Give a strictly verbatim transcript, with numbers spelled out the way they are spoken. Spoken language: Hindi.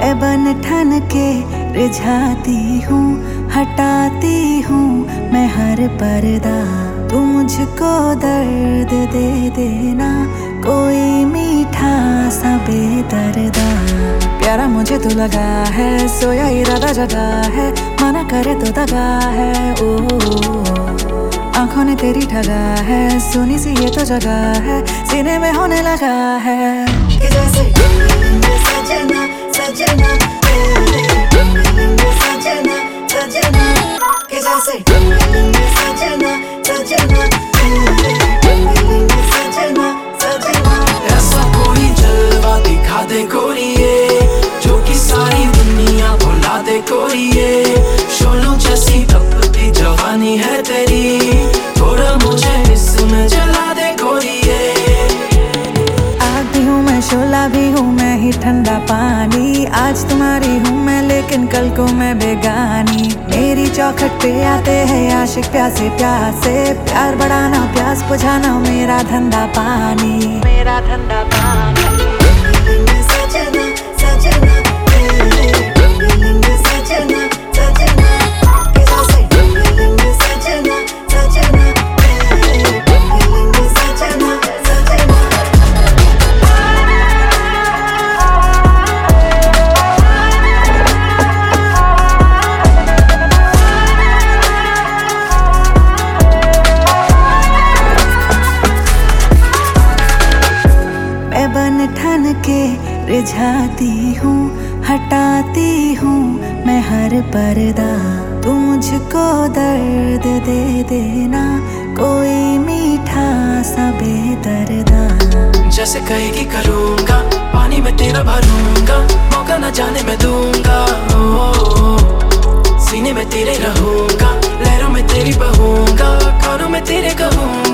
मैं बन ठन के रिझाती हूँ, हटाती हूँ मैं हर पर्दा। तू मुझको दर्द दे देना, कोई मीठा सा बेदर्दा। प्यारा मुझे तू लगा है, सोया इरादा जगा है, मना करे तो दगा है। ओ आंखों ने तेरी ठगा है, सुनी सी ये तो जगह है, सीने में होने लगा है कि जैसे सजना सजना सजना सजना कि जैसे सजना सजना सजना सजना। ऐसा कोई जलवा दिखा दे गोरिये, जो कि सारी दुनिया भुला दे गोरिये। शोलों जैसी तपती जवानी है तेरी, थोड़ा मुझे इसमें जला दे गोरिये। आग भी हूँ मैं, शोला भी हूँ मैं ही ठंडा पानी। आज तुम्हारी हूँ मैं, लेकिन कल को मैं बेगानी। मेरी चौखट पे आते हैं आशिक प्यासे प्यासे, प्यार बढ़ाना प्यास बुझाना मेरा धंधा पानी, मेरा धंधा पानी। सजना सजना सजना सजना कि जैसे सजना सजना सजना सजना। मैं बन ठन के रिझाती हूँ, हटाती हूँ मैं हर पर्दा। तू मुझको दर्द दे देना, कोई मीठा सा बेदर्दा। जैसे कहेगी करूँगा, पानी में तेरा भरूंगा, मौका न जाने मैं दूंगा। ओ, ओ, ओ, सीने में तेरे रहूंगा, लहरों में तेरी बहूंगा, कानों में तेरे कहूंगा।